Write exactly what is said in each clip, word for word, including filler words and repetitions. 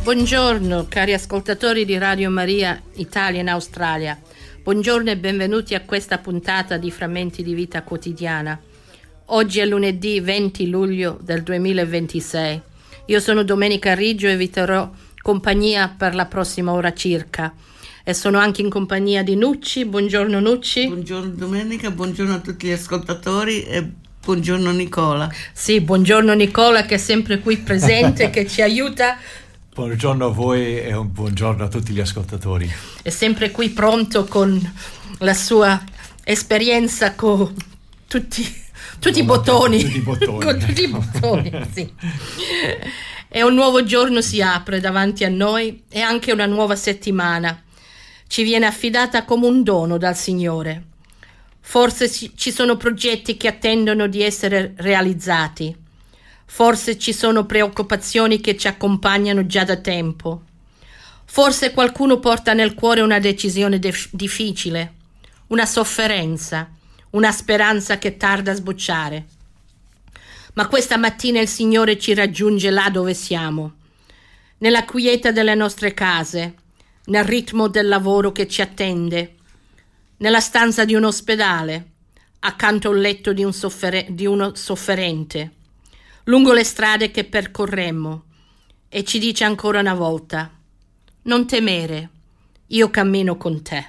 Buongiorno cari ascoltatori di Radio Maria Italia in Australia. Buongiorno e benvenuti a questa puntata di Frammenti di Vita Quotidiana. Oggi è lunedì venti luglio del duemilaventisei. Io sono Domenica Riggio e vi terrò compagnia per la prossima ora circa. E sono anche in compagnia di Nucci. Buongiorno Nucci. Buongiorno Domenica, buongiorno a tutti gli ascoltatori e buongiorno Nicola. Sì, buongiorno Nicola che è sempre qui presente, che ci aiuta. Buongiorno a voi e un buongiorno a tutti gli ascoltatori. È sempre qui pronto con la sua esperienza con tutti, tutti i bottoni. Tutti i bottoni. Con tutti i bottoni, sì. E un nuovo giorno si apre davanti a noi e anche una nuova settimana. Ci viene affidata come un dono dal Signore. Forse ci sono progetti che attendono di essere realizzati. Forse ci sono preoccupazioni che ci accompagnano già da tempo. Forse qualcuno porta nel cuore una decisione def- difficile, una sofferenza, una speranza che tarda a sbocciare. Ma questa mattina il Signore ci raggiunge là dove siamo, nella quiete delle nostre case, nel ritmo del lavoro che ci attende, nella stanza di un ospedale, accanto al letto di, un soffere- di uno sofferente, lungo le strade che percorremmo, e ci dice ancora una volta: non temere, io cammino con te.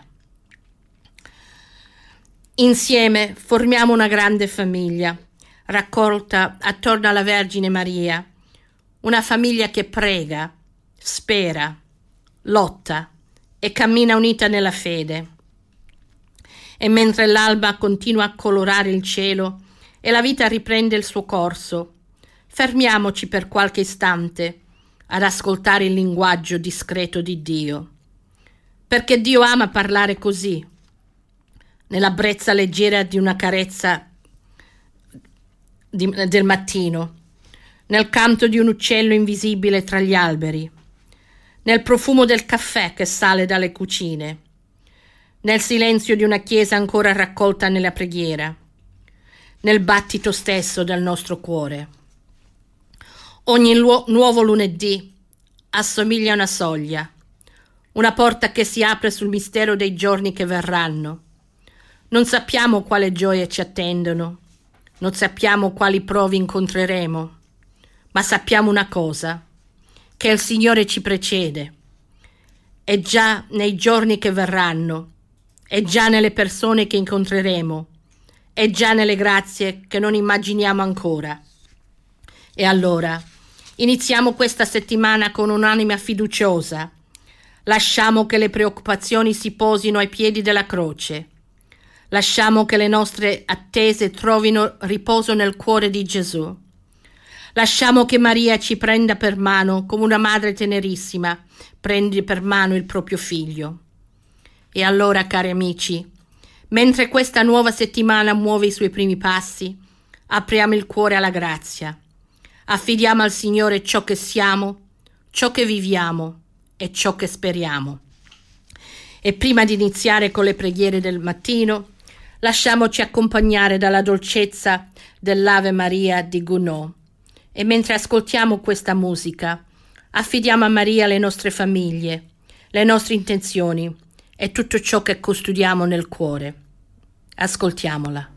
Insieme formiamo una grande famiglia, raccolta attorno alla Vergine Maria, una famiglia che prega, spera, lotta e cammina unita nella fede. E mentre l'alba continua a colorare il cielo e la vita riprende il suo corso, fermiamoci per qualche istante ad ascoltare il linguaggio discreto di Dio, perché Dio ama parlare così, nella brezza leggera di una carezza di, del mattino, nel canto di un uccello invisibile tra gli alberi, nel profumo del caffè che sale dalle cucine, nel silenzio di una chiesa ancora raccolta nella preghiera, nel battito stesso del nostro cuore. Ogni lu- nuovo lunedì assomiglia a una soglia, una porta che si apre sul mistero dei giorni che verranno. Non sappiamo quale gioie ci attendono, non sappiamo quali prove incontreremo, ma sappiamo una cosa, che il Signore ci precede. E già nei giorni che verranno, e già nelle persone che incontreremo, e già nelle grazie che non immaginiamo ancora. E allora iniziamo questa settimana con un'anima fiduciosa. Lasciamo che le preoccupazioni si posino ai piedi della croce. Lasciamo che le nostre attese trovino riposo nel cuore di Gesù. Lasciamo che Maria ci prenda per mano come una madre tenerissima prende per mano il proprio figlio. E allora, cari amici, mentre questa nuova settimana muove i suoi primi passi, apriamo il cuore alla grazia. Affidiamo al Signore ciò che siamo, ciò che viviamo e ciò che speriamo. E prima di iniziare con le preghiere del mattino, lasciamoci accompagnare dalla dolcezza dell'Ave Maria di Gounod. E mentre ascoltiamo questa musica, affidiamo a Maria le nostre famiglie, le nostre intenzioni e tutto ciò che custodiamo nel cuore. Ascoltiamola.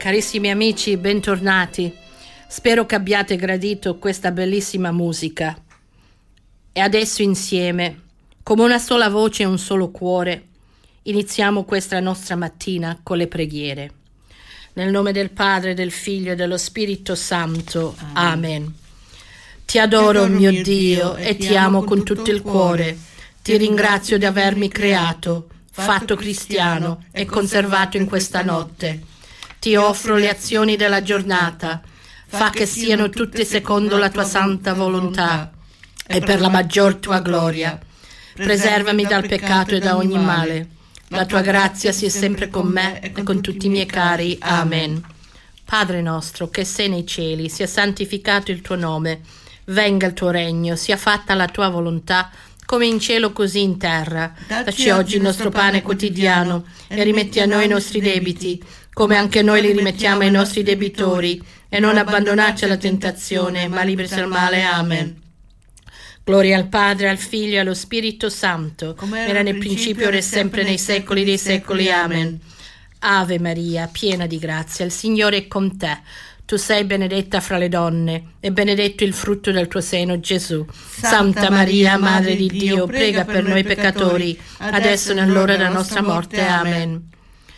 Carissimi amici, bentornati. Spero che abbiate gradito questa bellissima musica. E adesso insieme, come una sola voce e un solo cuore, iniziamo questa nostra mattina con le preghiere. Nel nome del Padre, del Figlio e dello Spirito Santo. Amen. Amen. Ti adoro, mio Dio, e ti amo con tutto il cuore. Ti ringrazio di avermi creato, fatto cristiano e conservato in questa notte. Ti offro le azioni della giornata. Fa che siano tutte secondo la tua santa volontà e per la maggior tua gloria. Preservami dal peccato e da ogni male. La tua grazia sia sempre con me e con tutti i miei cari. Amen. Padre nostro, che sei nei cieli, sia santificato il tuo nome. Venga il tuo regno, sia fatta la tua volontà, come in cielo così in terra. Dacci oggi il nostro pane quotidiano e rimetti a noi i nostri debiti, come anche noi li rimettiamo ai nostri debitori, e non abbandonarci alla tentazione, ma liberaci dal male. Amen. Gloria al Padre, al Figlio e allo Spirito Santo, come era nel principio, ora e sempre, nei secoli dei secoli. Amen. Ave Maria, piena di grazia, il Signore è con te. Tu sei benedetta fra le donne, e benedetto il frutto del tuo seno, Gesù. Santa, Santa Maria, Madre di Dio, prega per noi peccatori, adesso e nell'ora della nostra morte. Amen.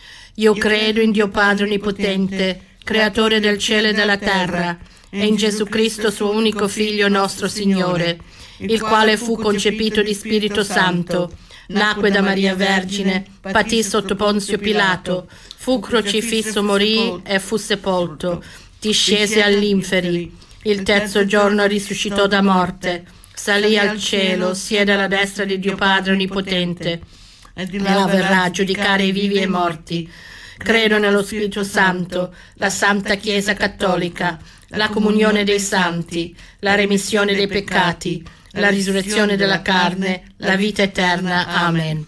Io credo in Dio Padre Onnipotente, Creatore del cielo e della terra, e in Gesù Cristo, suo unico Figlio, nostro Signore, il quale fu concepito di Spirito Santo, nacque da Maria Vergine, patì sotto Ponzio Pilato, fu crocifisso, morì e fu sepolto, discese all'inferi, il terzo giorno risuscitò da morte, salì al cielo, siede alla destra di Dio Padre Onnipotente, e là verrà a giudicare i vivi e i morti. Credo nello Spirito Santo, la Santa Chiesa Cattolica, la comunione dei santi, la remissione dei peccati, la risurrezione della carne, la vita eterna. Amen.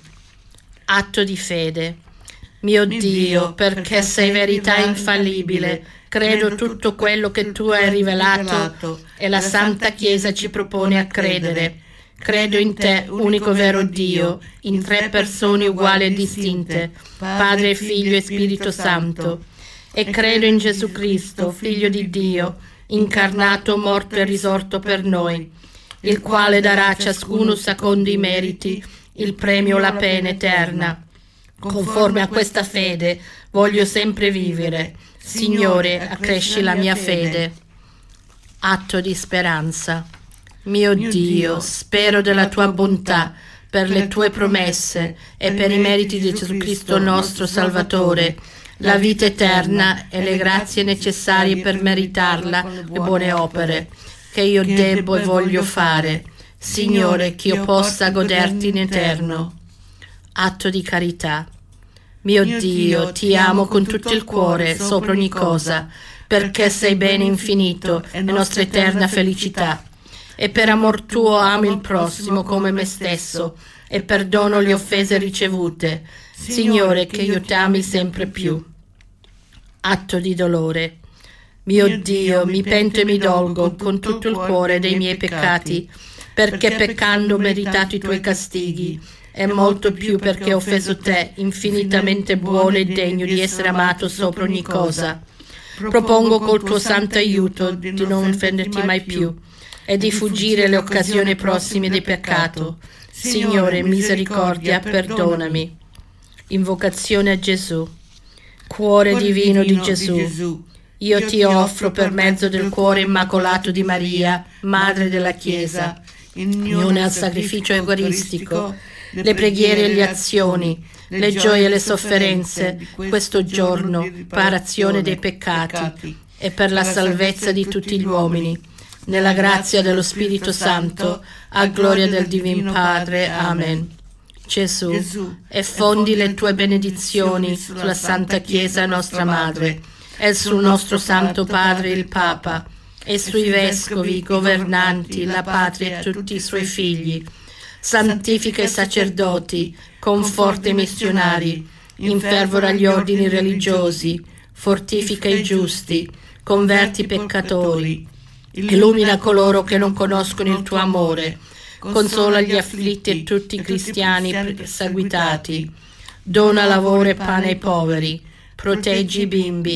Atto di fede. Mio Dio, perché sei verità infallibile, credo tutto quello che tu hai rivelato e la Santa Chiesa ci propone a credere. Credo in te, unico vero Dio, in tre persone uguali e distinte, Padre, Figlio e Spirito Santo. E credo in Gesù Cristo, Figlio di Dio, incarnato, morto e risorto per noi, il quale darà a ciascuno secondo i meriti il premio, la pena eterna. Conforme a questa fede voglio sempre vivere. Signore, accresci la mia fede. Atto di speranza. Mio Dio, spero della tua bontà, per le tue promesse e per i meriti di Gesù Cristo nostro Salvatore, la vita eterna e le grazie necessarie per meritarla, le buone opere che io debbo e voglio fare. Signore, che io possa goderti in eterno. Atto di carità. Mio Dio, ti amo con tutto il cuore, sopra ogni cosa, perché sei bene infinito e nostra eterna felicità. E per amor tuo amo il prossimo come me stesso, e perdono le offese ricevute. Signore, che io ti ami sempre più. Atto di dolore. Mio Dio, mi pento e mi dolgo con tutto il cuore dei miei peccati, perché peccando ho meritato i tuoi castighi, e molto più perché ho offeso te, infinitamente buono e degno di essere amato sopra ogni cosa. Propongo col tuo santo aiuto di non offenderti mai più, e di fuggire le occasioni prossime di peccato. Signore, misericordia, perdonami. Invocazione a Gesù. Cuore divino di Gesù, io ti offro per mezzo del cuore immacolato di Maria, Madre della Chiesa, in unione al sacrificio eucaristico, le preghiere e le azioni, le gioie e le sofferenze di questo giorno, riparazione dei peccati e per la salvezza di tutti gli uomini. Nella grazia dello Spirito Santo, a gloria del Divino Padre. Amen. Gesù, effondi le tue benedizioni sulla Santa Chiesa nostra Madre, e sul nostro Santo Padre il Papa, e sui vescovi, i governanti, la patria e tutti i suoi figli. Santifica i sacerdoti, conforta i missionari, infervora gli ordini religiosi, fortifica i giusti, converti i peccatori, illumina coloro che non conoscono il tuo amore, consola gli afflitti e tutti i cristiani perseguitati, dona lavoro e pane ai poveri, proteggi i bimbi,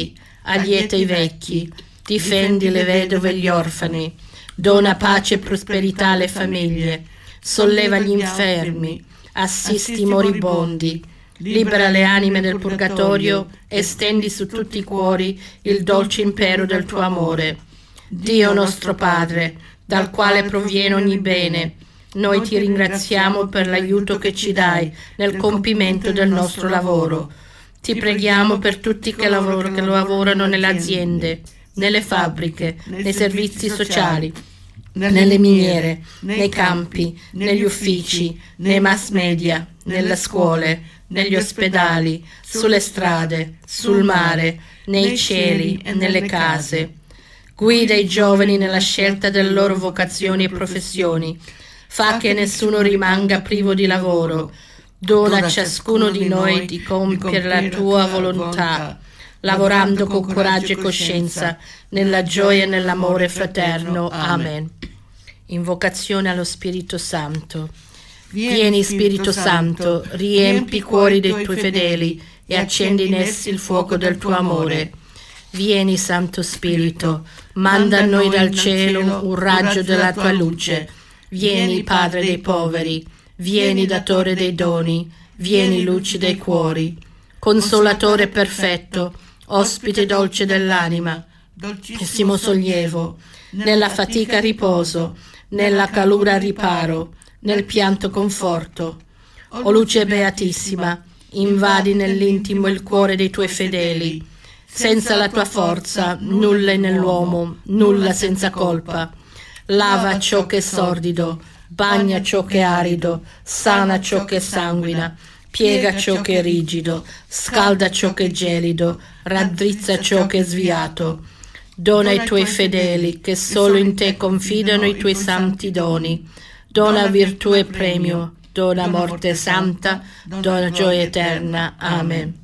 allieta i vecchi, difendi le vedove e gli orfani, dona pace e prosperità alle famiglie, solleva gli infermi, assisti i moribondi, libera le anime del purgatorio e stendi su tutti i cuori il dolce impero del tuo amore. Dio nostro Padre, dal quale proviene ogni bene, noi ti ringraziamo per l'aiuto che ci dai nel compimento del nostro lavoro. Ti preghiamo per tutti che, lavoro, che lavorano nelle aziende, nelle fabbriche, nei servizi sociali, nelle miniere, nei campi, negli uffici, nei mass media, nelle scuole, negli ospedali, sulle strade, sul mare, nei cieli e nelle case. Guida i giovani nella scelta delle loro vocazioni e professioni. Fa che nessuno rimanga privo di lavoro. Dona a ciascuno di noi di compiere la tua volontà, lavorando con coraggio e coscienza, nella gioia e nell'amore fraterno. Amen. Invocazione allo Spirito Santo. Vieni, Spirito Santo, riempi i cuori dei tuoi fedeli e accendi in essi il fuoco del tuo amore. Vieni, Santo Spirito, manda a noi dal cielo un raggio della tua luce. Vieni, Padre dei poveri, vieni, Datore dei doni, vieni, luce dei cuori. Consolatore perfetto, ospite dolce dell'anima, dolcissimo sollievo, nella fatica riposo, nella calura riparo, nel pianto conforto. O luce beatissima, invadi nell'intimo il cuore dei tuoi fedeli. Senza la tua forza nulla è nell'uomo, nulla senza colpa. Lava ciò che è sordido, bagna ciò che è arido, sana ciò che è sanguina, piega ciò che è rigido, scalda ciò che è gelido, raddrizza ciò che è sviato. Dona ai tuoi fedeli, che solo in te confidano, i tuoi santi doni. Dona virtù e premio, dona morte santa, dona gioia eterna. Amen.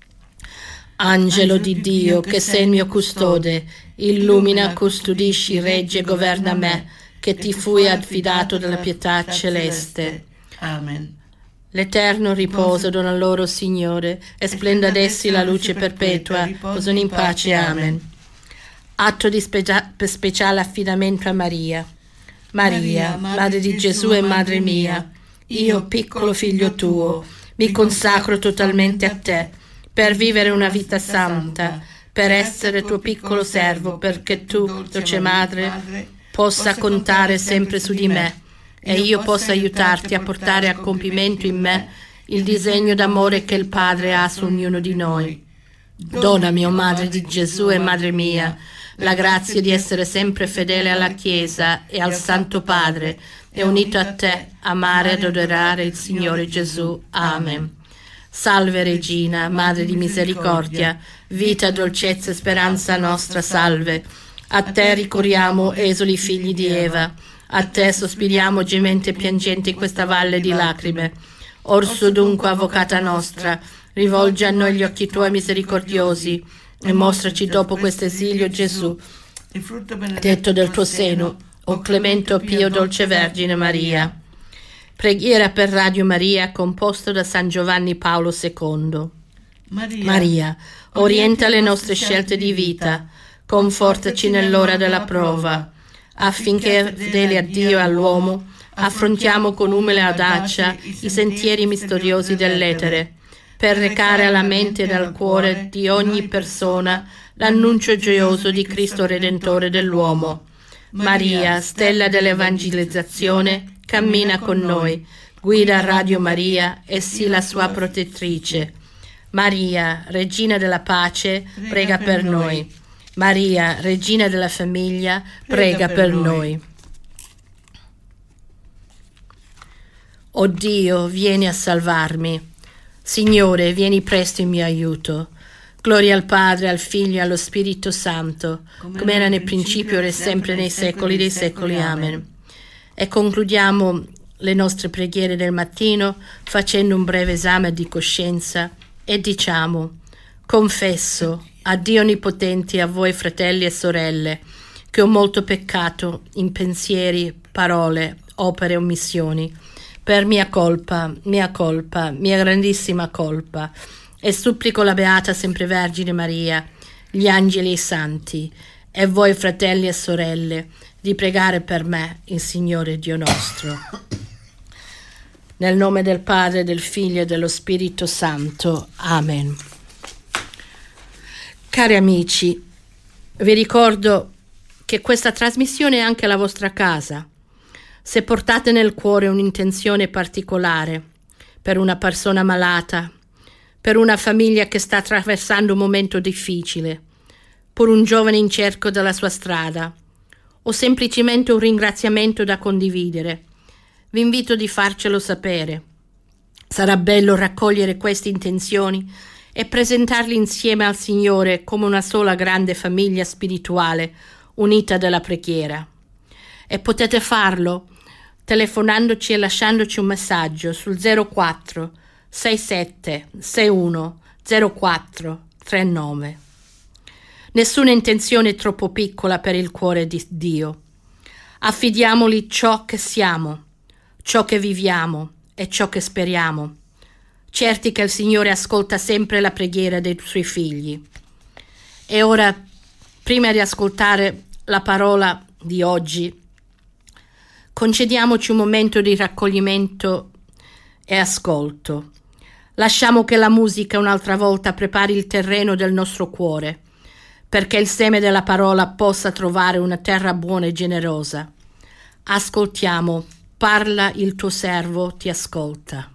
Angelo di Dio, che sei il mio custode, illumina, custodisci, regge e governa me, che ti fui affidato dalla pietà celeste. Amen. L'eterno riposo dona loro, Signore, e splenda ad essi la luce perpetua, riposano in pace. Amen. Atto di specia- speciale affidamento a Maria. Maria, Madre di Gesù e Madre mia, io, piccolo figlio tuo, mi consacro totalmente a te, per vivere una vita santa, per essere tuo piccolo servo, perché tu, dolce Madre, possa contare sempre su di me e io possa aiutarti a portare a compimento in me il disegno d'amore che il Padre ha su ognuno di noi. Donami, o Madre di Gesù e Madre mia, la grazia di essere sempre fedele alla Chiesa e al Santo Padre e unito a te, amare ed adorare il Signore Gesù. Amen. Salve Regina, Madre di misericordia, vita, dolcezza e speranza nostra, salve. A te ricorriamo, esuli figli di Eva, a te sospiriamo gemente e piangenti in questa valle di lacrime. Orso dunque, avvocata nostra, rivolgi a noi gli occhi tuoi misericordiosi e mostraci dopo questo esilio Gesù, il frutto benedetto del tuo seno, o clemente, o pio, dolce Vergine Maria. Preghiera per Radio Maria, composto da San Giovanni Paolo secondo. Maria, Maria, orienta le nostre scelte di vita, confortaci nell'ora della prova, affinché, fedeli a Dio e all'uomo, affrontiamo con umile audacia i sentieri misteriosi dell'etere, per recare alla mente ed al cuore di ogni persona l'annuncio gioioso di Cristo Redentore dell'uomo. Maria, stella dell'evangelizzazione, cammina con noi, guida Radio Maria e sii la sua protettrice. Maria, Regina della pace, prega per noi. Maria, Regina della famiglia, prega per noi. O Dio, vieni a salvarmi. Signore, vieni presto in mio aiuto. Gloria al Padre, al Figlio e allo Spirito Santo, come era nel principio, ora e sempre, nei secoli dei secoli. Amen. E concludiamo le nostre preghiere del mattino facendo un breve esame di coscienza e diciamo: confesso a Dio Onnipotente e a voi fratelli e sorelle che ho molto peccato in pensieri, parole, opere e omissioni, per mia colpa, mia colpa, mia grandissima colpa, e supplico la Beata Sempre Vergine Maria, gli angeli e i santi, e voi fratelli e sorelle, di pregare per me, il Signore Dio nostro. Nel nome del Padre, del Figlio e dello Spirito Santo. Amen. Cari amici, vi ricordo che questa trasmissione è anche la vostra casa. Se portate nel cuore un'intenzione particolare per una persona malata, per una famiglia che sta attraversando un momento difficile, per un giovane in cerca della sua strada, o semplicemente un ringraziamento da condividere, vi invito di farcelo sapere. Sarà bello raccogliere queste intenzioni e presentarli insieme al Signore come una sola grande famiglia spirituale unita dalla preghiera. E potete farlo telefonandoci e lasciandoci un messaggio sul zero quattro sei sette sei uno zero quattro tre nove. Nessuna intenzione è troppo piccola per il cuore di Dio. Affidiamoli ciò che siamo, ciò che viviamo e ciò che speriamo, certi che il Signore ascolta sempre la preghiera dei suoi figli. E ora, prima di ascoltare la parola di oggi, concediamoci un momento di raccoglimento e ascolto. Lasciamo che la musica un'altra volta prepari il terreno del nostro cuore, perché il seme della parola possa trovare una terra buona e generosa. Ascoltiamo, parla il tuo servo, ti ascolta.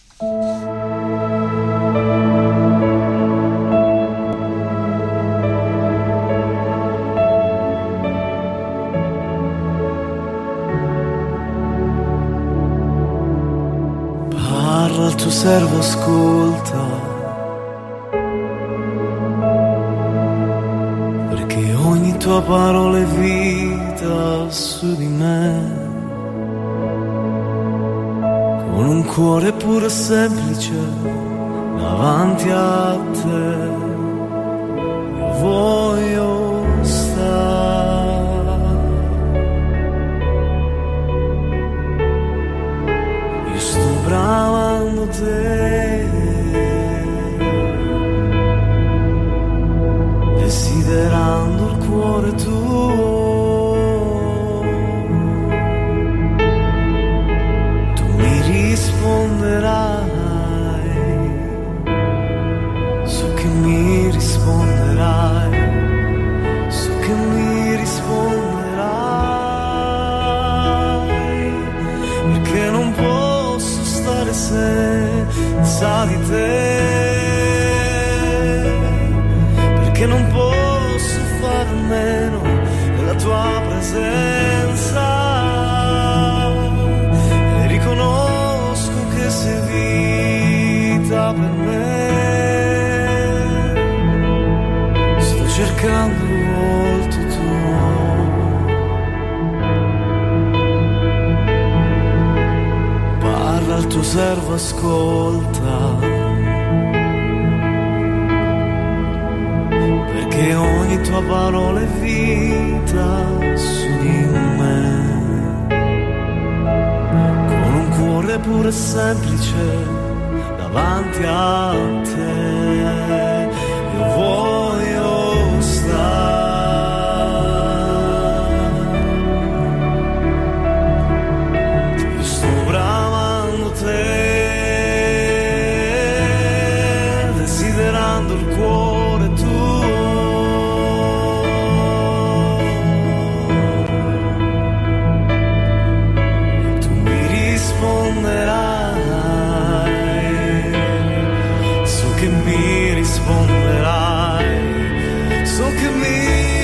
Parla il tuo servo, ascolta, perché ogni tua parola è vita su di me. Con un cuore puro e semplice davanti a te io voglio stare. Io sto bramando te, desiderando il cuore tuo. Risponderai, so che mi risponderai, so che mi risponderai, perché non posso stare senza di te, perché non posso fare a meno della tua presenza. Sei vita per me, sto cercando il volto tuo. Parla al tuo servo, ascolta, perché ogni tua parola è vita su di me. Cuore puro e semplice davanti a te io voglio stare. Io sto bramando te, desiderando il cuore tuo. So che mi risponderai, so che mi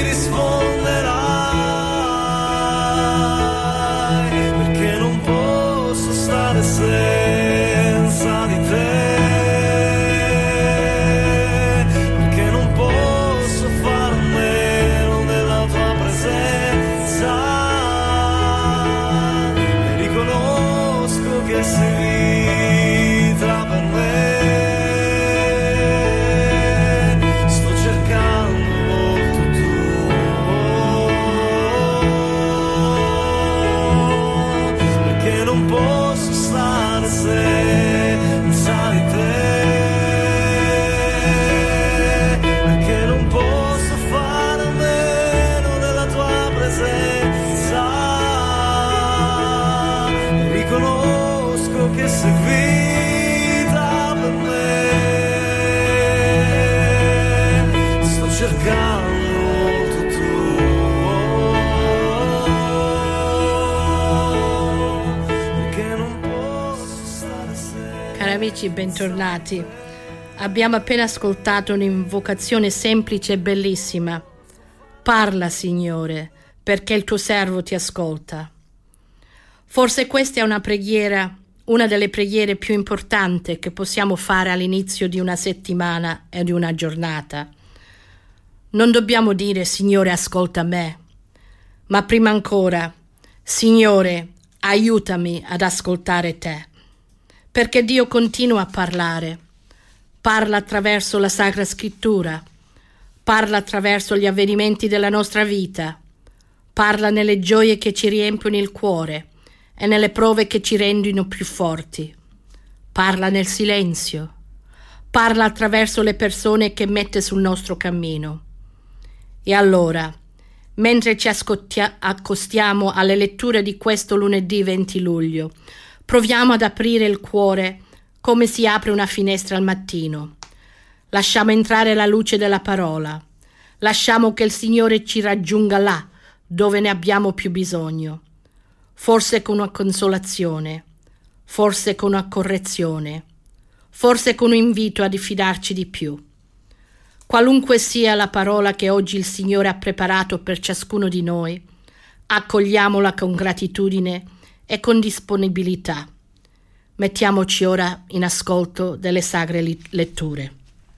risponderai, perché non posso stare senza di te, perché non posso far meno della tua presenza, e riconosco che sei vita per me. Eccoci, bentornati. Abbiamo appena ascoltato un'invocazione semplice e bellissima. Parla, Signore, perché il tuo servo ti ascolta. Forse questa è una preghiera, una delle preghiere più importanti che possiamo fare all'inizio di una settimana e di una giornata. Non dobbiamo dire Signore ascolta me, ma prima ancora Signore aiutami ad ascoltare te, perché Dio continua a parlare, parla attraverso la Sacra Scrittura, parla attraverso gli avvenimenti della nostra vita, parla nelle gioie che ci riempiono il cuore e nelle prove che ci rendono più forti, parla nel silenzio, parla attraverso le persone che mette sul nostro cammino. E allora, mentre ci accostiamo alle letture di questo lunedì venti luglio, proviamo ad aprire il cuore come si apre una finestra al mattino. Lasciamo entrare la luce della parola. Lasciamo che il Signore ci raggiunga là dove ne abbiamo più bisogno. Forse con una consolazione, forse con una correzione, forse con un invito a fidarci di più. Qualunque sia la parola che oggi il Signore ha preparato per ciascuno di noi, accogliamola con gratitudine e con disponibilità. Mettiamoci ora in ascolto delle sacre letture.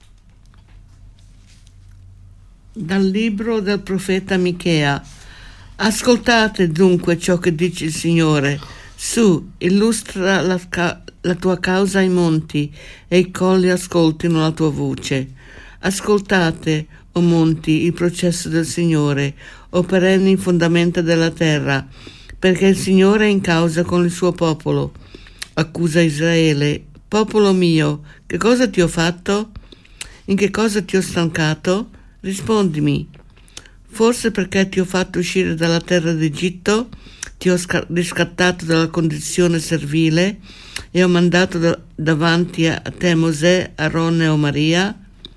Dal libro del profeta Michea. Ascoltate dunque ciò che dice il Signore. Su, illustra la, ca- la tua causa ai monti, e i colli ascoltino la tua voce. Ascoltate, o monti, il processo del Signore, o perenni fondamenta della terra, perché il Signore è in causa con il suo popolo. Accusa Israele: popolo mio, che cosa ti ho fatto? In che cosa ti ho stancato? Rispondimi. Forse perché ti ho fatto uscire dalla terra d'Egitto, ti ho sca- riscattato dalla condizione servile e ho mandato da- davanti a te Mosè, Aronne o Maria?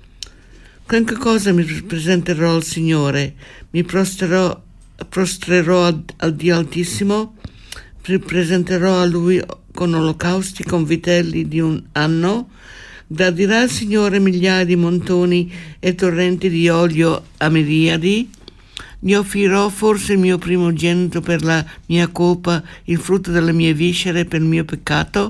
Con che cosa mi presenterò al Signore? Mi prosterò, prostrerò al, al Dio Altissimo? Mi presenterò a Lui con olocausti, con vitelli di un anno? Gradirà il Signore migliaia di montoni e torrenti di olio a miriadi? Gli offrirò forse il mio primogenito per la mia colpa, il frutto delle mie viscere per il mio peccato?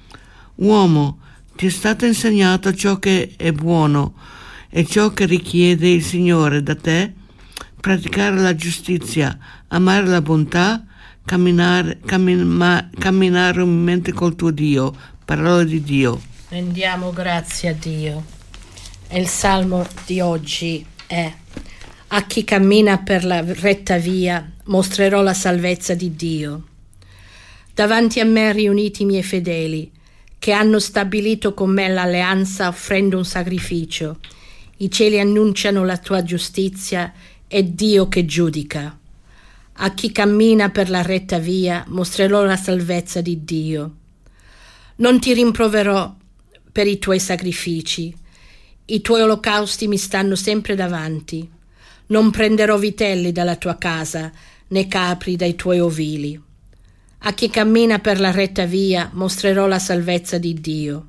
Uomo, ti è stato insegnato ciò che è buono e ciò che richiede il Signore da te? Praticare la giustizia, amare la bontà, camminare, cammin, camminare umilmente col tuo Dio. Parola di Dio. Rendiamo grazie a Dio. E il salmo di oggi è: a chi cammina per la retta via mostrerò la salvezza di Dio. Davanti a me riuniti i miei fedeli, che hanno stabilito con me l'alleanza offrendo un sacrificio. I cieli annunciano la tua giustizia, è Dio che giudica. A chi cammina per la retta via mostrerò la salvezza di Dio. Non ti rimproverò per i tuoi sacrifici. I tuoi olocausti mi stanno sempre davanti. Non prenderò vitelli dalla tua casa, né capri dai tuoi ovili. A chi cammina per la retta via mostrerò la salvezza di Dio.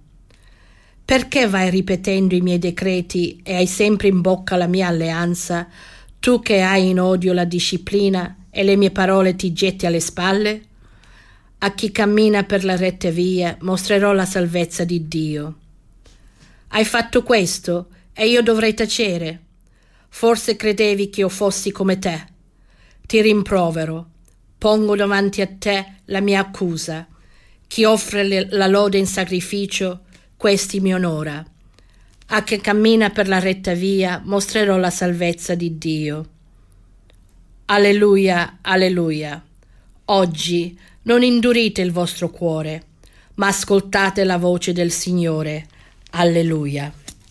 Perché vai ripetendo i miei decreti e hai sempre in bocca la mia alleanza, tu che hai in odio la disciplina e le mie parole ti getti alle spalle? A chi cammina per la retta via mostrerò la salvezza di Dio. Hai fatto questo e io dovrei tacere? Forse credevi che io fossi come te. Ti rimprovero, pongo davanti a te la mia accusa. Chi offre la lode in sacrificio, questi mi onora. A chi cammina per la retta via mostrerò la salvezza di Dio. Alleluia, alleluia. Oggi non indurite il vostro cuore, ma ascoltate la voce del Signore. Alleluia.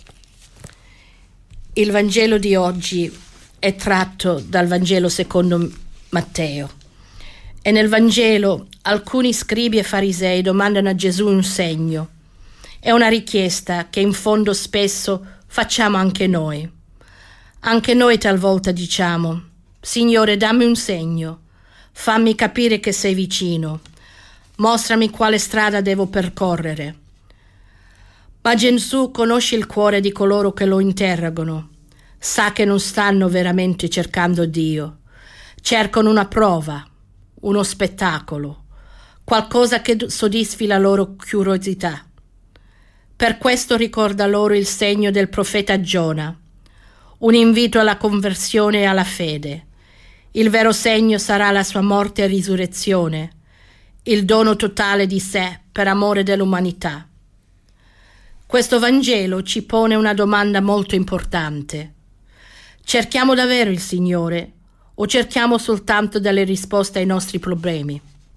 Il Vangelo di oggi è tratto dal Vangelo secondo Matteo. E nel Vangelo alcuni scribi e farisei domandano a Gesù un segno. È una richiesta che in fondo spesso facciamo anche noi. Anche noi talvolta diciamo: Signore, dammi un segno, fammi capire che sei vicino, mostrami quale strada devo percorrere. Ma Gesù conosce il cuore di coloro che lo interrogano. Sa che non stanno veramente cercando Dio. Cercano una prova, uno spettacolo, qualcosa che soddisfi la loro curiosità. Per questo ricorda loro il segno del profeta Giona, un invito alla conversione e alla fede. Il vero segno sarà la sua morte e risurrezione, il dono totale di sé per amore dell'umanità. Questo Vangelo ci pone una domanda molto importante. Cerchiamo davvero il Signore o cerchiamo soltanto delle risposte ai nostri problemi?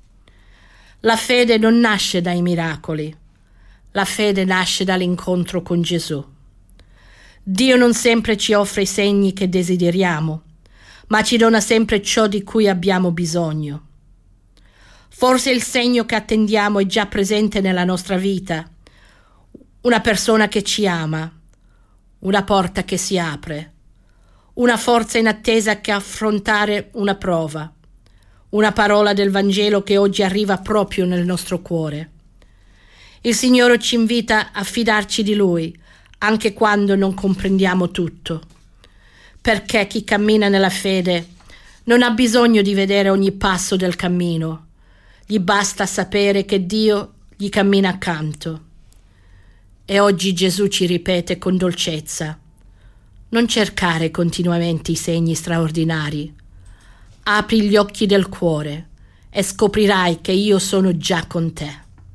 La fede non nasce dai miracoli, la fede nasce dall'incontro con Gesù. Dio non sempre ci offre i segni che desideriamo, ma ci dona sempre ciò di cui abbiamo bisogno. Forse il segno che attendiamo è già presente nella nostra vita, una persona che ci ama, una porta che si apre, una forza in attesa che affrontare una prova, una parola del Vangelo che oggi arriva proprio nel nostro cuore. Il Signore ci invita a fidarci di Lui, anche quando non comprendiamo tutto, perché chi cammina nella fede non ha bisogno di vedere ogni passo del cammino, gli basta sapere che Dio gli cammina accanto. E oggi Gesù ci ripete con dolcezza: non cercare continuamente i segni straordinari. Apri gli occhi del cuore e scoprirai che io sono già con te.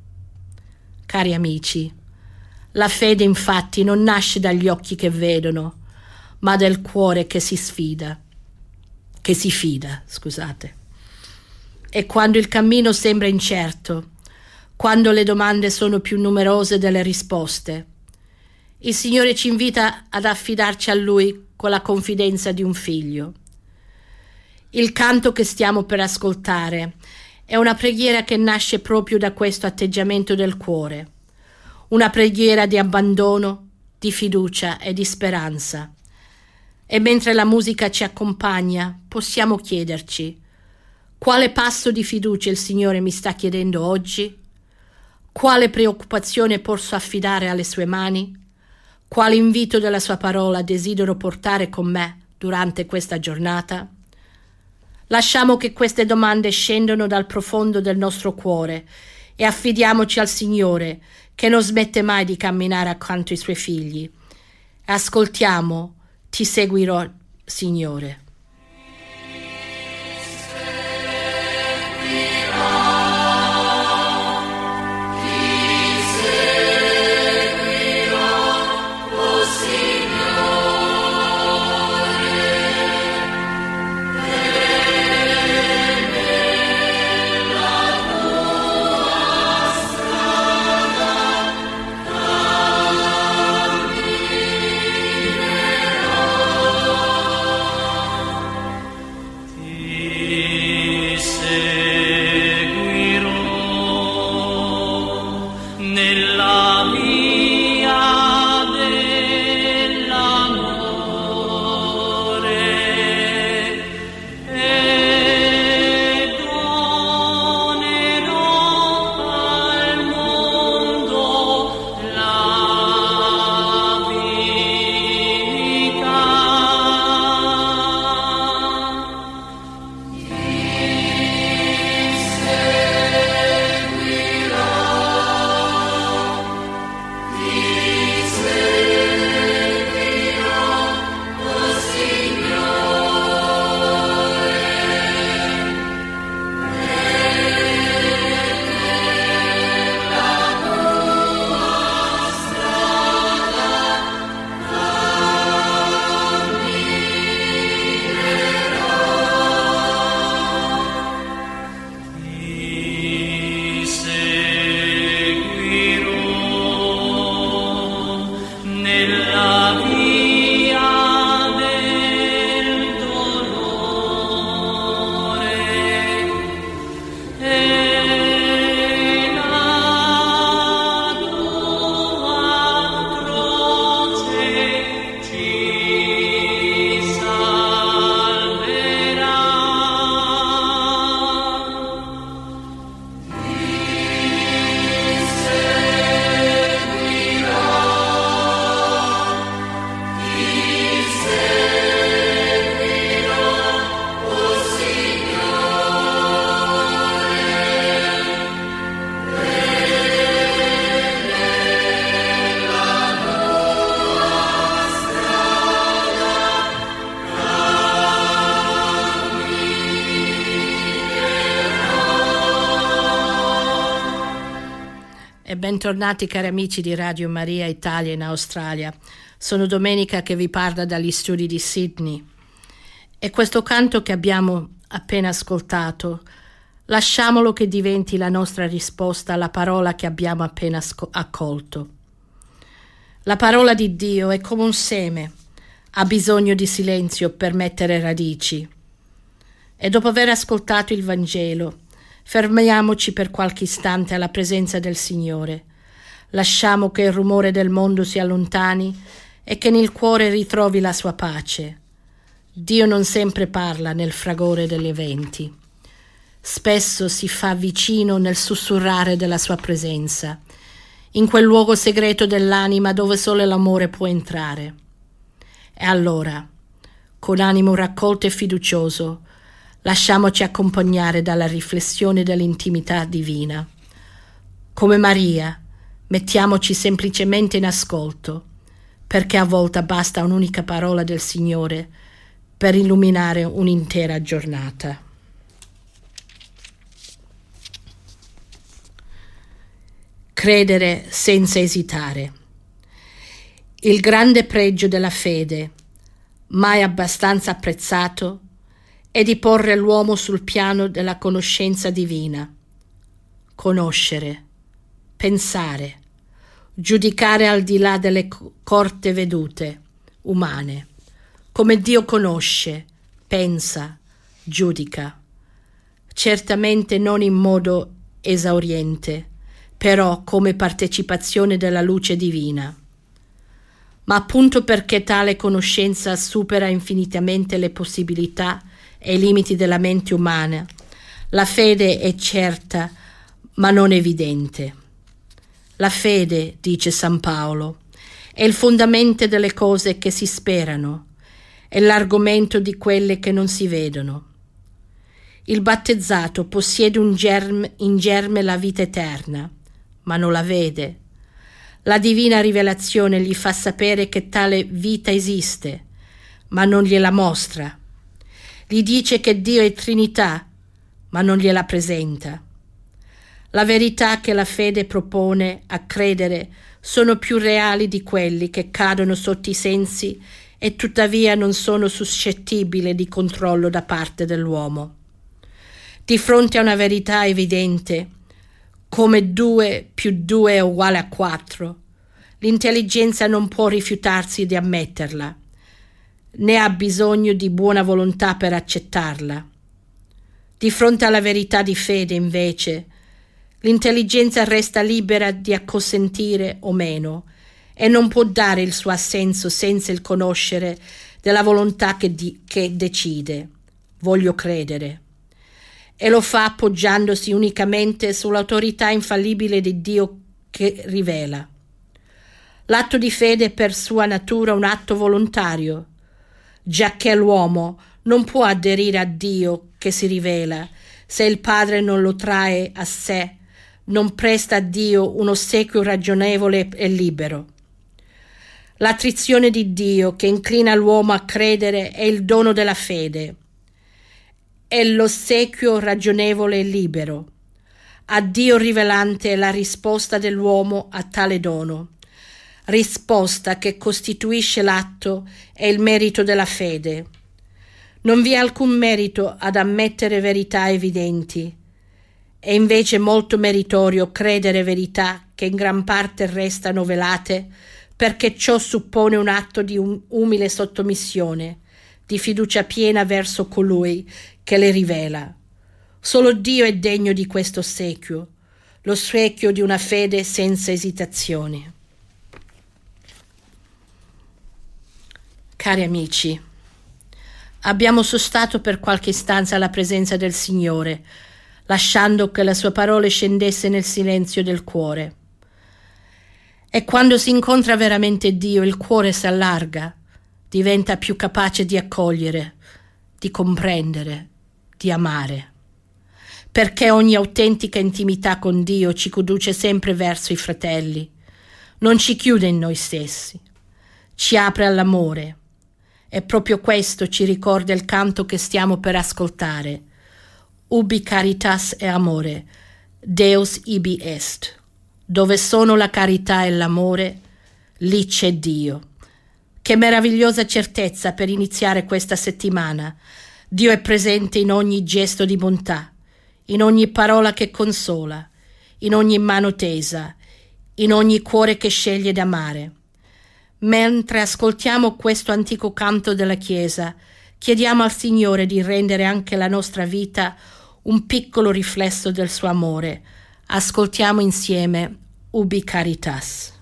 Cari amici, la fede infatti non nasce dagli occhi che vedono, ma dal cuore che si sfida, che si fida, scusate. E quando il cammino sembra incerto, quando le domande sono più numerose delle risposte, il Signore ci invita ad affidarci a Lui con la confidenza di un figlio. Il canto che stiamo per ascoltare è una preghiera che nasce proprio da questo atteggiamento del cuore, una preghiera di abbandono, di fiducia e di speranza. E mentre la musica ci accompagna, possiamo chiederci: quale passo di fiducia il Signore mi sta chiedendo oggi? Quale preoccupazione posso affidare alle sue mani? Quale invito della sua parola desidero portare con me durante questa giornata? Lasciamo che queste domande scendano dal profondo del nostro cuore e affidiamoci al Signore, che non smette mai di camminare accanto ai suoi figli. Ascoltiamo: ti seguirò, Signore. Bentornati cari amici di Radio Maria Italia in Australia. Sono Domenica che vi parla dagli studi di Sydney. E questo canto che abbiamo appena ascoltato, lasciamolo che diventi la nostra risposta alla parola che abbiamo appena sco- accolto. La parola di Dio è come un seme, ha bisogno di silenzio per mettere radici. E dopo aver ascoltato il Vangelo, fermiamoci per qualche istante alla presenza del Signore. Lasciamo che il rumore del mondo si allontani e che nel cuore ritrovi la sua pace. Dio non sempre parla nel fragore degli eventi. Spesso si fa vicino nel sussurrare della sua presenza, in quel luogo segreto dell'anima dove solo l'amore può entrare. E allora, con animo raccolto e fiducioso, lasciamoci accompagnare dalla riflessione dell'intimità divina. Come Maria, mettiamoci semplicemente in ascolto, perché a volte basta un'unica parola del Signore per illuminare un'intera giornata. Credere senza esitare. Il grande pregio della fede, mai abbastanza apprezzato, è di porre l'uomo sul piano della conoscenza divina. Conoscere, pensare, giudicare al di là delle corte vedute umane, come Dio conosce, pensa, giudica. Certamente non in modo esauriente, però come partecipazione della luce divina. Ma appunto perché tale conoscenza supera infinitamente le possibilità e i limiti della mente umana, la fede è certa ma non evidente. La fede, dice San Paolo, è il fondamento delle cose che si sperano, è l'argomento di quelle che non si vedono. Il battezzato possiede un germe, in germe la vita eterna, ma non la vede. La divina rivelazione gli fa sapere che tale vita esiste, ma non gliela mostra. Gli dice che Dio è Trinità, ma non gliela presenta. La verità che la fede propone a credere sono più reali di quelli che cadono sotto i sensi e tuttavia non sono suscettibili di controllo da parte dell'uomo. Di fronte a una verità evidente, come due più due è uguale a quattro, l'intelligenza non può rifiutarsi di ammetterla, né ha bisogno di buona volontà per accettarla. Di fronte alla verità di fede, invece, l'intelligenza resta libera di acconsentire o meno e non può dare il suo assenso senza il conoscere della volontà che, di, che decide. Voglio credere. E lo fa appoggiandosi unicamente sull'autorità infallibile di Dio che rivela. L'atto di fede è per sua natura un atto volontario, giacché l'uomo non può aderire a Dio che si rivela se il Padre non lo trae a sé, non presta a Dio un ossequio ragionevole e libero. L'attrazione di Dio che inclina l'uomo a credere è il dono della fede, è l'ossequio ragionevole e libero. A Dio rivelante è la risposta dell'uomo a tale dono, risposta che costituisce l'atto e il merito della fede. Non vi è alcun merito ad ammettere verità evidenti, è invece molto meritorio credere verità che in gran parte restano velate, perché ciò suppone un atto di um- umile sottomissione, di fiducia piena verso colui che le rivela. Solo Dio è degno di questo ossequio, l'ossequio di una fede senza esitazioni. Cari amici, abbiamo sostato per qualche istanza alla presenza del Signore, lasciando che le sue parole scendesse nel silenzio del cuore. E quando si incontra veramente Dio, il cuore si allarga, diventa più capace di accogliere, di comprendere, di amare. Perché ogni autentica intimità con Dio ci conduce sempre verso i fratelli, non ci chiude in noi stessi, ci apre all'amore. E proprio questo ci ricorda il canto che stiamo per ascoltare. Ubi caritas e amore, Deus ibi est. Dove sono la carità e l'amore, lì c'è Dio. Che meravigliosa certezza per iniziare questa settimana. Dio è presente in ogni gesto di bontà, in ogni parola che consola, in ogni mano tesa, in ogni cuore che sceglie d'amare. Mentre ascoltiamo questo antico canto della Chiesa, chiediamo al Signore di rendere anche la nostra vita un piccolo riflesso del suo amore. Ascoltiamo insieme Ubi Caritas.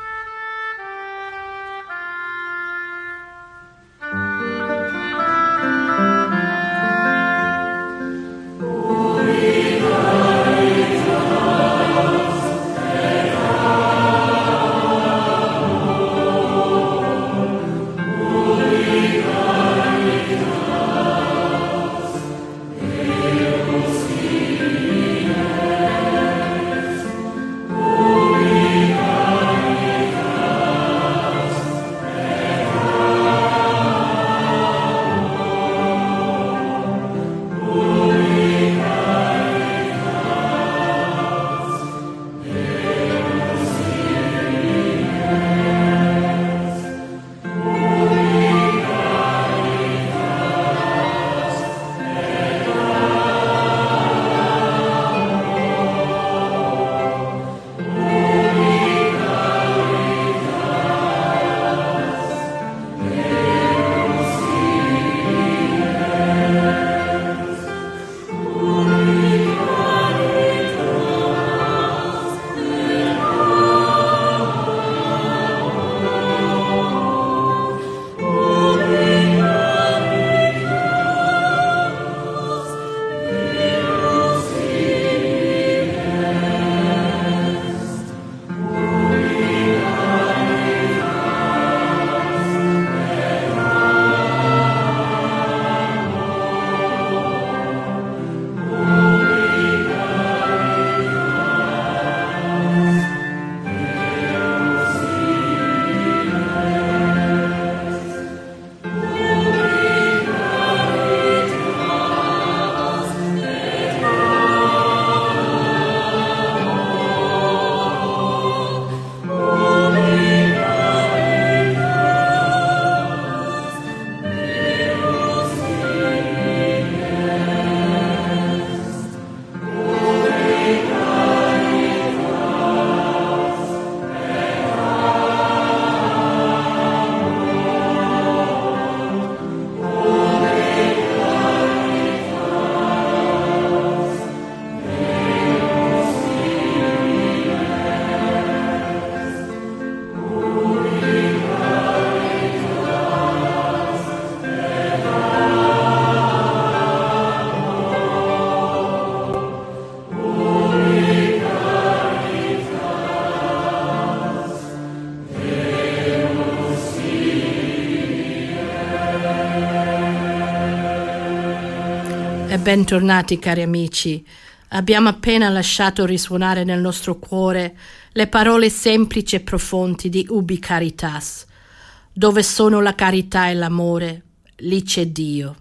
E bentornati cari amici. Abbiamo appena lasciato risuonare nel nostro cuore le parole semplici e profonde di Ubi Caritas. Dove sono la carità e l'amore, lì c'è Dio.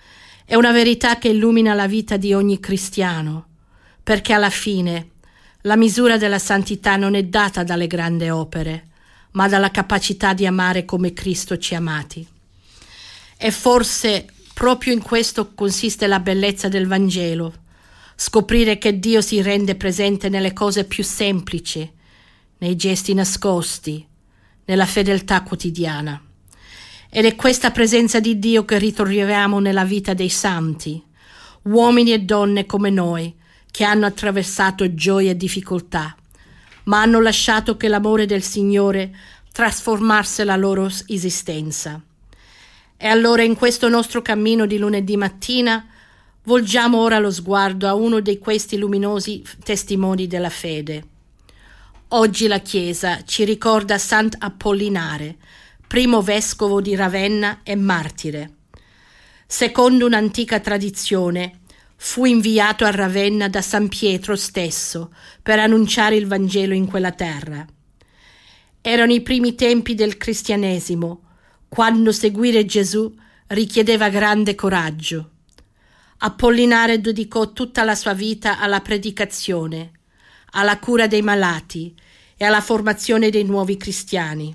È una verità che illumina la vita di ogni cristiano, perché alla fine la misura della santità non è data dalle grandi opere, ma dalla capacità di amare come Cristo ci ha amati. E forse proprio in questo consiste la bellezza del Vangelo, scoprire che Dio si rende presente nelle cose più semplici, nei gesti nascosti, nella fedeltà quotidiana. Ed è questa presenza di Dio che ritroviamo nella vita dei santi, uomini e donne come noi, che hanno attraversato gioie e difficoltà, ma hanno lasciato che l'amore del Signore trasformasse la loro esistenza. E allora in questo nostro cammino di lunedì mattina volgiamo ora lo sguardo a uno di questi luminosi testimoni della fede. Oggi la Chiesa ci ricorda Sant'Apollinare, primo vescovo di Ravenna e martire. Secondo un'antica tradizione, fu inviato a Ravenna da San Pietro stesso per annunciare il Vangelo in quella terra. Erano i primi tempi del cristianesimo, quando seguire Gesù richiedeva grande coraggio. Apollinare dedicò tutta la sua vita alla predicazione, alla cura dei malati e alla formazione dei nuovi cristiani.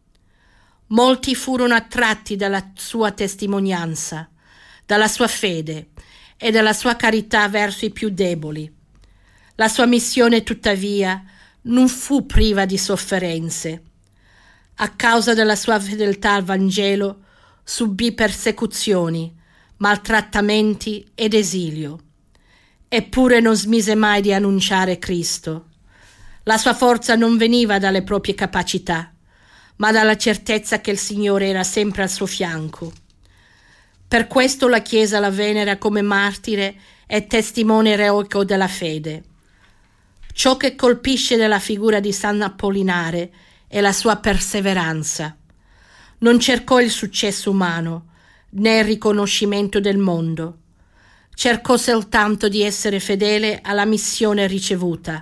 Molti furono attratti dalla sua testimonianza, dalla sua fede e dalla sua carità verso i più deboli. La sua missione, tuttavia, non fu priva di sofferenze. A causa della sua fedeltà al Vangelo, subì persecuzioni, maltrattamenti ed esilio. Eppure non smise mai di annunciare Cristo. La sua forza non veniva dalle proprie capacità, ma dalla certezza che il Signore era sempre al suo fianco. Per questo la Chiesa la venera come martire e testimone eroico della fede. Ciò che colpisce della figura di San Apollinare è la sua perseveranza. Non cercò il successo umano, né il riconoscimento del mondo. Cercò soltanto di essere fedele alla missione ricevuta.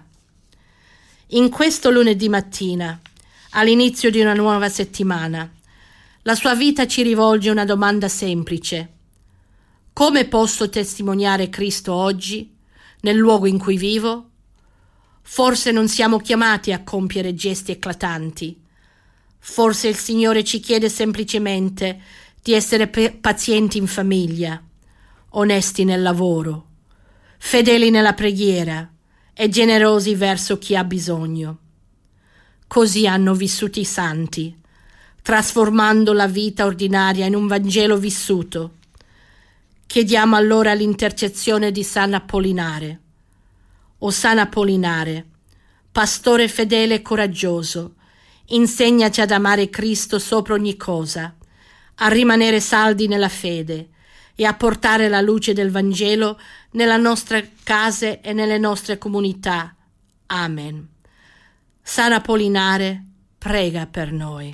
In questo lunedì mattina, all'inizio di una nuova settimana, la sua vita ci rivolge una domanda semplice. Come posso testimoniare Cristo oggi, nel luogo in cui vivo? Forse non siamo chiamati a compiere gesti eclatanti. Forse il Signore ci chiede semplicemente di essere pazienti in famiglia, onesti nel lavoro, fedeli nella preghiera e generosi verso chi ha bisogno. Così hanno vissuto i santi, trasformando la vita ordinaria in un Vangelo vissuto. Chiediamo allora l'intercessione di San Apollinare. O San Apollinare, pastore fedele e coraggioso, insegnaci ad amare Cristo sopra ogni cosa, a rimanere saldi nella fede e a portare la luce del Vangelo nelle nostre case e nelle nostre comunità. Amen. San Apollinare, prega per noi.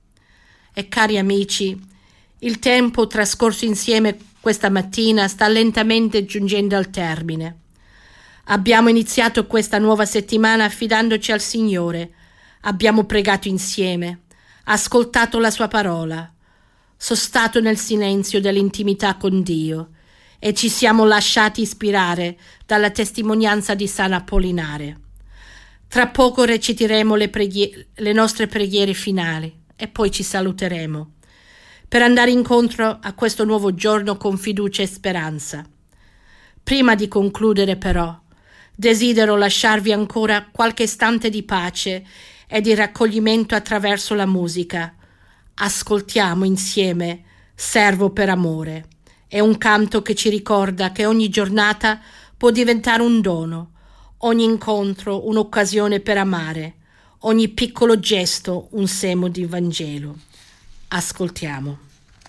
E cari amici, il tempo trascorso insieme questa mattina sta lentamente giungendo al termine. Abbiamo iniziato questa nuova settimana affidandoci al Signore, abbiamo pregato insieme, ascoltato la sua parola, sostato nel silenzio dell'intimità con Dio e ci siamo lasciati ispirare dalla testimonianza di San Apollinare. Tra poco reciteremo le, preghie- le nostre preghiere finali e poi ci saluteremo, per andare incontro a questo nuovo giorno con fiducia e speranza. Prima di concludere però, desidero lasciarvi ancora qualche istante di pace e di raccoglimento attraverso la musica. Ascoltiamo insieme Servo per amore. È un canto che ci ricorda che ogni giornata può diventare un dono, ogni incontro un'occasione per amare, ogni piccolo gesto un semo di Vangelo. Ascoltiamo.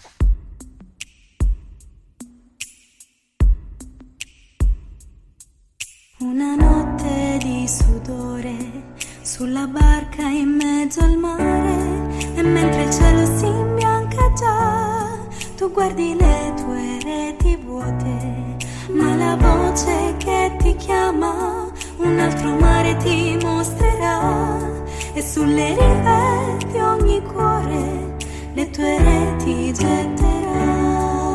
Una notte di sudore sulla barca in mezzo al mare, e mentre il cielo si imbianca già, tu guardi le tue reti vuote, ma la voce che ti chiama un altro mare ti mostrerà, e sulle rive di ogni cuore le tue reti getterai.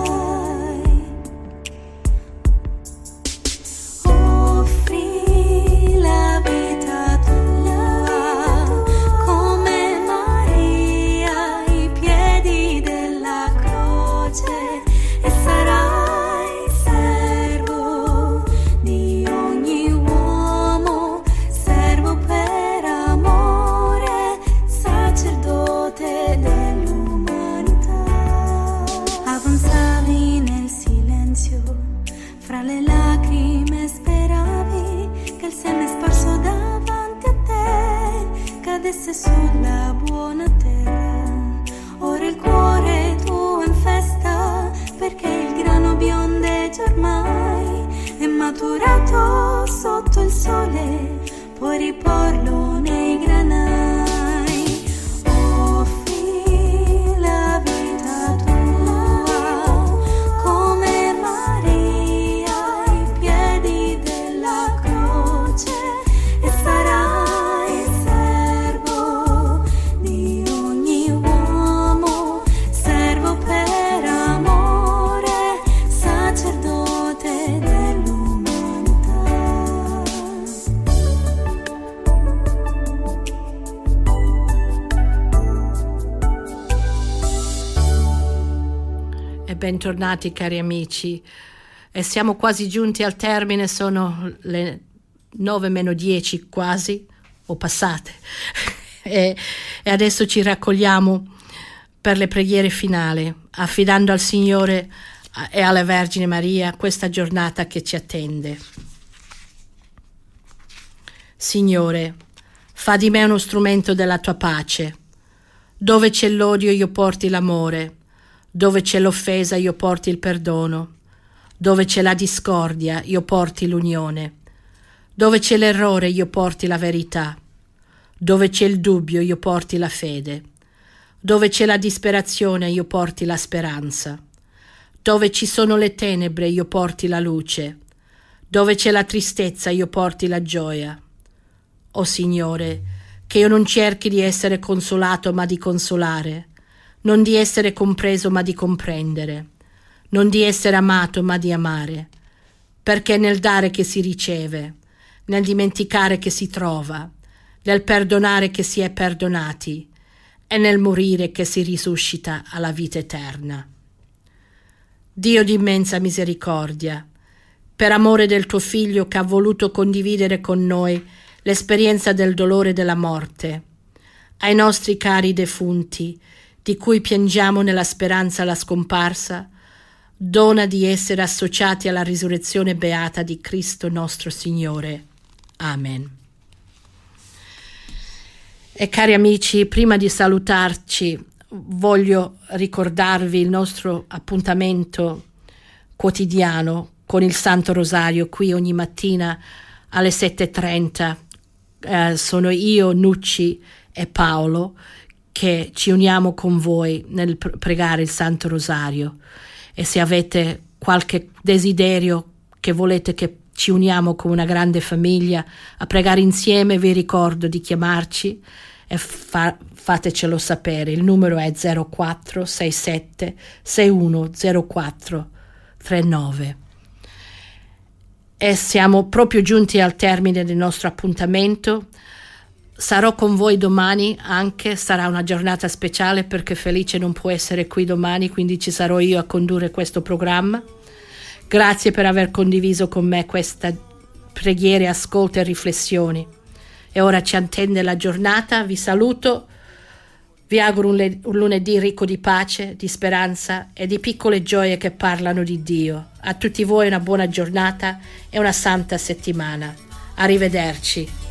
Sulla buona terra, ora il cuore tuo è in festa, perché il grano biondeggia ormai, è maturato sotto il sole, puoi riporlo nei granai. Offri la vita tua come Maria ai piedi della croce, e sarai bentornati cari amici. E siamo quasi giunti al termine, sono le nove meno dieci quasi, o passate. e, e adesso ci raccogliamo per le preghiere finali, affidando al Signore e alla Vergine Maria questa giornata che ci attende. Signore, fa di me uno strumento della tua pace. Dove c'è l'odio io porti l'amore, dove c'è l'offesa io porti il perdono, dove c'è la discordia io porti l'unione, dove c'è l'errore io porti la verità, dove c'è il dubbio io porti la fede, dove c'è la disperazione io porti la speranza, dove ci sono le tenebre io porti la luce, dove c'è la tristezza io porti la gioia. O Signore, che io non cerchi di essere consolato ma di consolare, non di essere compreso ma di comprendere, non di essere amato ma di amare, perché è nel dare che si riceve, nel dimenticare che si trova, nel perdonare che si è perdonati, e nel morire che si risuscita alla vita eterna. Dio di immensa misericordia, per amore del tuo Figlio che ha voluto condividere con noi l'esperienza del dolore e della morte, ai nostri cari defunti, di cui piangiamo nella speranza la scomparsa, dona di essere associati alla risurrezione beata di Cristo nostro Signore. Amen. E cari amici, prima di salutarci, voglio ricordarvi il nostro appuntamento quotidiano con il Santo Rosario, qui ogni mattina alle sette e trenta. Eh, sono io, Nucci e Paolo che ci uniamo con voi nel pr- pregare il Santo Rosario, e se avete qualche desiderio che volete che ci uniamo come una grande famiglia a pregare insieme, vi ricordo di chiamarci e fa- fatecelo sapere. Il numero è zero quattro sei sette sei uno zero quattro tre nove. E siamo proprio giunti al termine del nostro appuntamento. Sarò con voi domani anche, sarà una giornata speciale perché Felice non può essere qui domani, quindi ci sarò io a condurre questo programma. Grazie per aver condiviso con me questa preghiera, ascolto e riflessioni. E ora ci attende la giornata, vi saluto, vi auguro un, le- un lunedì ricco di pace, di speranza e di piccole gioie che parlano di Dio. A tutti voi una buona giornata e una santa settimana. Arrivederci.